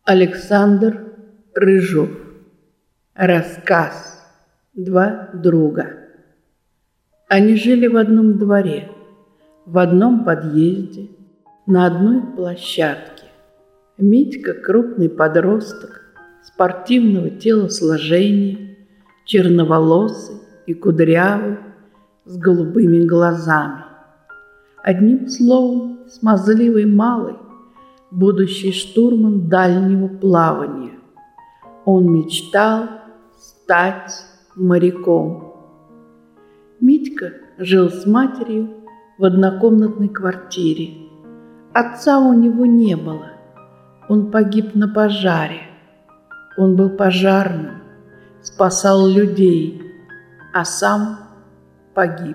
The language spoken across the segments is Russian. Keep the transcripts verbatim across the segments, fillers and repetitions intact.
Александр Рыжов. Рассказ «Два друга». Они жили в одном дворе, в одном подъезде, на одной площадке. Митька – крупный подросток, спортивного телосложения, черноволосый и кудрявый, с голубыми глазами. Одним словом, смазливый малый, будущий штурман дальнего плавания. Он мечтал стать моряком. Митька жил с матерью в однокомнатной квартире. Отца у него не было. Он погиб на пожаре. Он был пожарным, спасал людей, а сам погиб.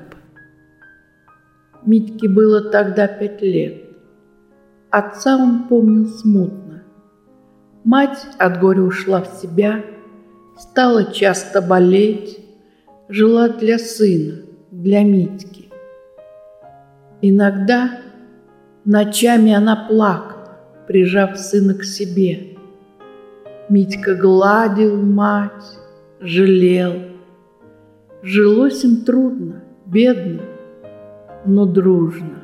Митьке было тогда пять лет. Отца он помнил смутно. Мать от горя ушла в себя, стала часто болеть, жила для сына, для Митьки. Иногда ночами она плакала, прижав сына к себе. Митька гладил мать, жалел. Жилось им трудно, бедно, но дружно.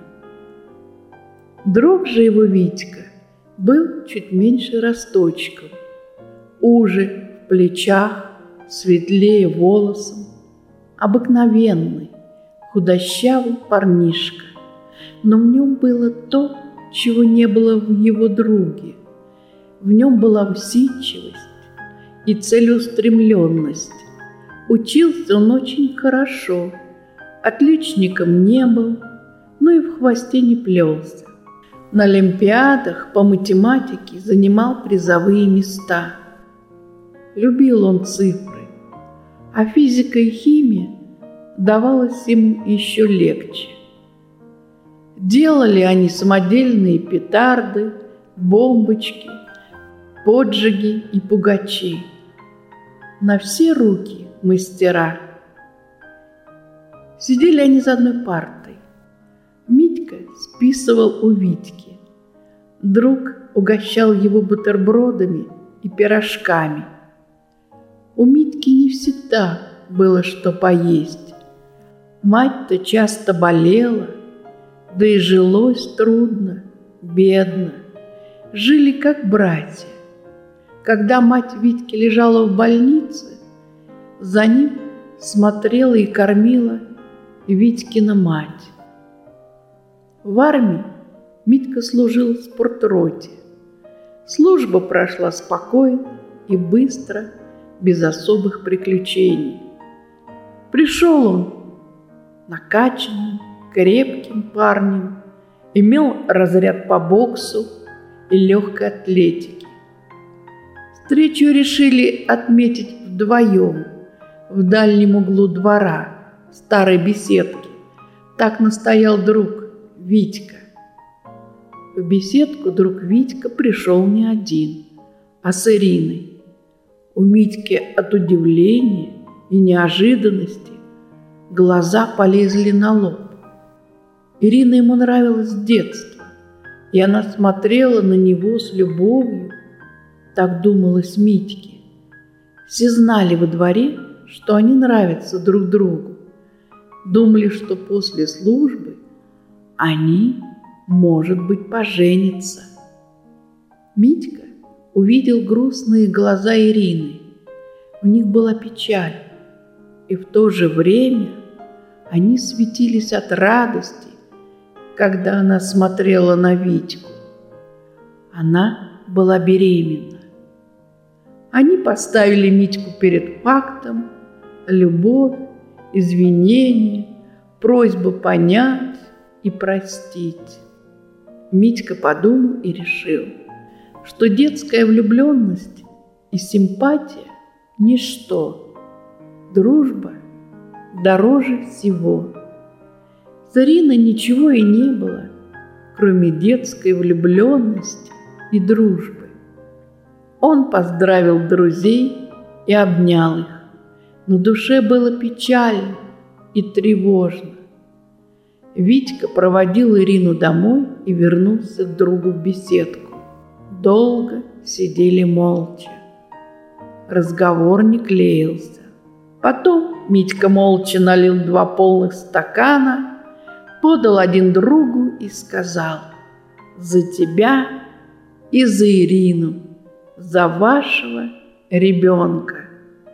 Друг же его, Витька, был чуть меньше росточком, уже в плечах, светлее волосом, обыкновенный, худощавый парнишка. Но в нем было то, чего не было в его друге. В нем была усидчивость и целеустремленность. Учился он очень хорошо, отличником не был, но и в хвосте не плелся. На олимпиадах по математике занимал призовые места. Любил он цифры, а физика и химия давалось ему еще легче. Делали они самодельные петарды, бомбочки, поджиги и пугачи. На все руки мастера. Сидели они за одной партой. Митька списывал у Витьки. Друг угощал его бутербродами и пирожками. У Митьки не всегда было что поесть. Мать-то часто болела, да и жилось трудно, бедно. Жили как братья. Когда мать Витьки лежала в больнице, за ним смотрела и кормила Витькина мать. В армии Митька служил в спортроте. Служба прошла спокойно и быстро, без особых приключений. Пришел он накачанным, крепким парнем, имел разряд по боксу и легкой атлетике. Встречу решили отметить вдвоем в дальнем углу двора, в старой беседке. Так настоял друг Витька. В беседку друг Витька пришел не один, а с Ириной. У Митьки от удивления и неожиданности глаза полезли на лоб. Ирина ему нравилась с детства, и она смотрела на него с любовью. Так думалось Митьке. Все знали во дворе, что они нравятся друг другу. Думали, что после службы они, может быть, поженятся. Митька увидел грустные глаза Ирины. У них была печаль, и в то же время они светились от радости, когда она смотрела на Витьку. Она была беременна. Они поставили Митьку перед фактом: любовь, извинения, просьба понять и простить. Митька подумал и решил, что детская влюбленность и симпатия – ничто. Дружба дороже всего. С Ириной ничего и не было, кроме детской влюбленности и дружбы. Он поздравил друзей и обнял их. На душе было печально и тревожно. Витька проводил Ирину домой и вернулся к другу в беседку. Долго сидели молча. Разговор не клеился. Потом Митька молча налил два полных стакана, подал один другу и сказал: «За тебя и за Ирину, за вашего ребенка».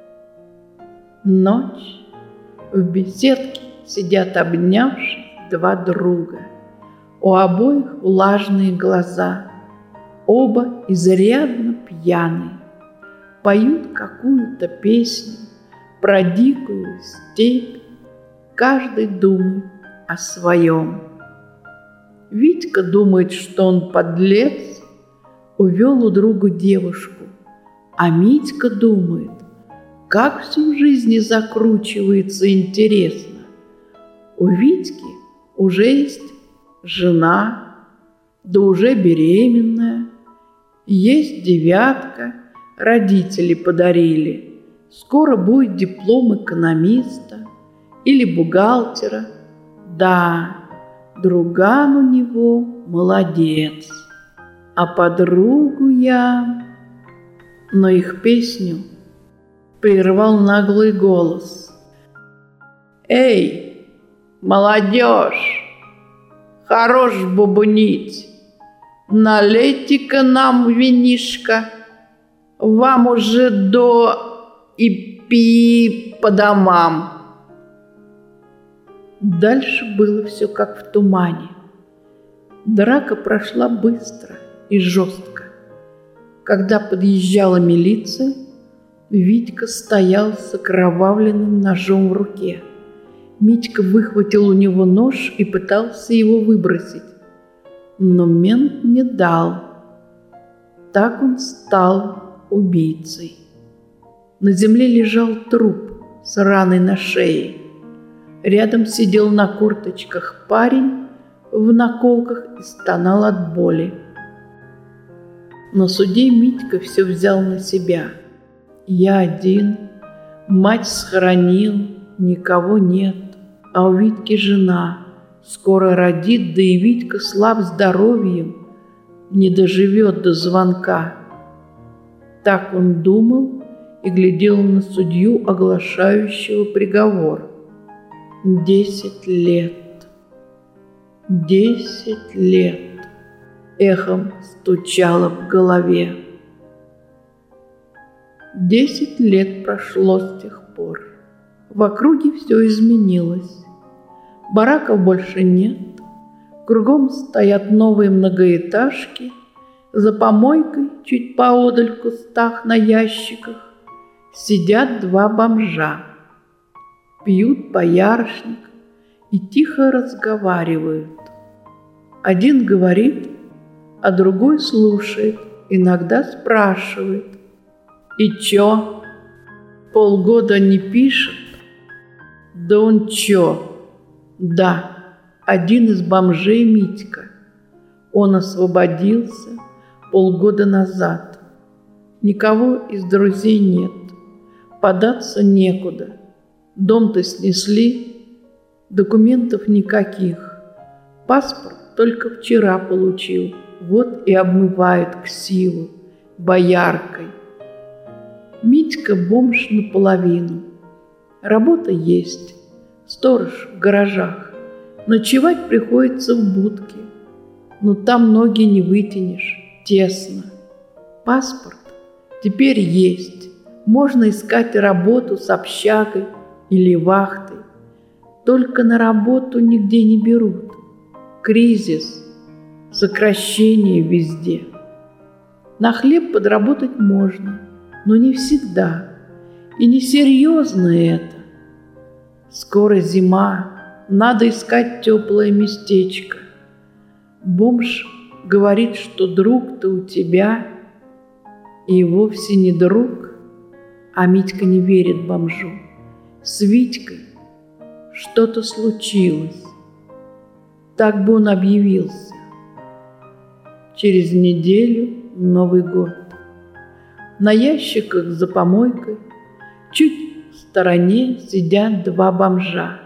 Ночь. В беседке сидят, обнявшись, два друга. У обоих влажные глаза, оба изрядно пьяные. Поют какую-то песню про дикую степь, каждый думает о своем. Витька думает, что он подлец, увел у друга девушку, а Митька думает, как всю жизнь не закручивается интересно. У Витьки уже есть жена, да уже беременная, есть девятка, родители подарили. Скоро будет диплом экономиста или бухгалтера. Да, друган у него молодец. А подругу я... Но их песню прервал наглый голос. «Эй, молодежь, хорош бубнить, налейте-ка нам винишко, вам уже до и пи по домам». Дальше было все как в тумане. Драка прошла быстро и жестко. Когда подъезжала милиция, Витька стоял с окровавленным ножом в руке. Митька выхватил у него нож и пытался его выбросить, но мент не дал. Так он стал убийцей. На земле лежал труп с раной на шее. Рядом сидел на корточках парень в наколках и стонал от боли. На суде Митька все взял на себя. Я один, мать схоронил, никого нет, а у Витьки жена скоро родит, да и Витька слаб здоровьем, не доживет до звонка. Так он думал и глядел на судью, оглашающего приговор. Десять лет. Десять лет. Эхом стучало в голове. Десять лет прошло с тех пор. В округе все изменилось. Бараков больше нет. Кругом стоят новые многоэтажки. За помойкой, чуть поодаль в кустах на ящиках, сидят два бомжа. Пьют боярышник и тихо разговаривают. Один говорит, а другой слушает, иногда спрашивает: «И чё? Полгода не пишет?» «Да он чё?» «Да, один из бомжей Митька. Он освободился полгода назад. Никого из друзей нет. Податься некуда. Дом-то снесли, документов никаких. Паспорт только вчера получил. Вот и обмывает ксиву бояркой. Митька бомж наполовину. Работа есть, сторож в гаражах. Ночевать приходится в будке, но там ноги не вытянешь, тесно. Паспорт теперь есть, можно искать работу с общагой или вахтой. Только на работу нигде не берут. Кризис, сокращение везде. На хлеб подработать можно, но не всегда. И несерьезно это. Скоро зима, надо искать теплое местечко. Бомж говорит, что друг-то у тебя и вовсе не друг. А Митька не верит бомжу. С Витькой что-то случилось. Так бы он объявился. Через неделю Новый год. На ящиках за помойкой чуть в стороне сидят два бомжа.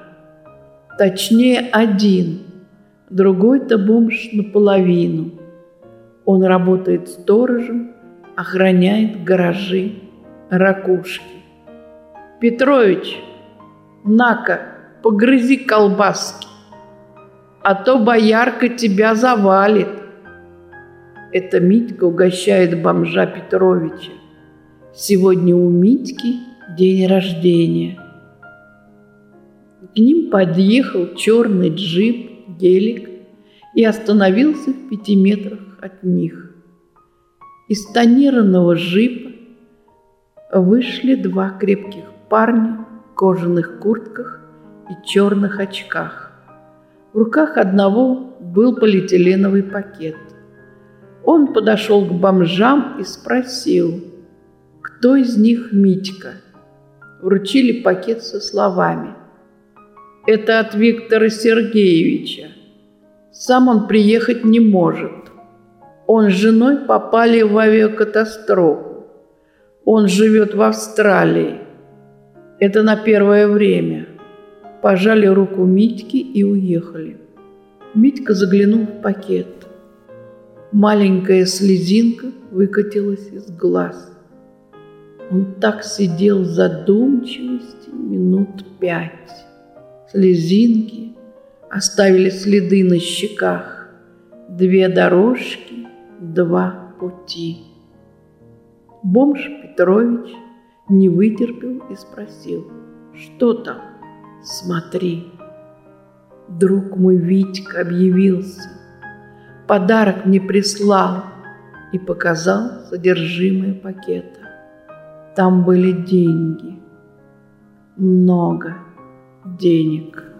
Точнее, один, другой-то бомж наполовину. Он работает сторожем, охраняет гаражи, ракушки. Петрович, на-ка, погрызи колбаски, а то боярка тебя завалит. Это Митька угощает бомжа Петровича. Сегодня у Митьки день рождения. К ним подъехал черный джип, гелик, и остановился в пяти метрах от них. Из тонированного джипа вышли два крепких парня в кожаных куртках и черных очках. В руках одного был полиэтиленовый пакет. Он подошел к бомжам и спросил, кто из них Митька. Вручили пакет со словами: «Это от Виктора Сергеевича. Сам он приехать не может. Он с женой попали в авиакатастрофу. Он живет в Австралии. Это на первое время». Пожали руку Митьки и уехали. Митька заглянул в пакет. Маленькая слезинка выкатилась из глаз. Он так сидел в задумчивости минут пять. Слезинки оставили следы на щеках. Две дорожки, два пути. Бомж Петрович не вытерпел и спросил: «Что там?» «Смотри, друг мой Витька объявился, подарок мне прислал», и показал содержимое пакета. Там были деньги, много денег.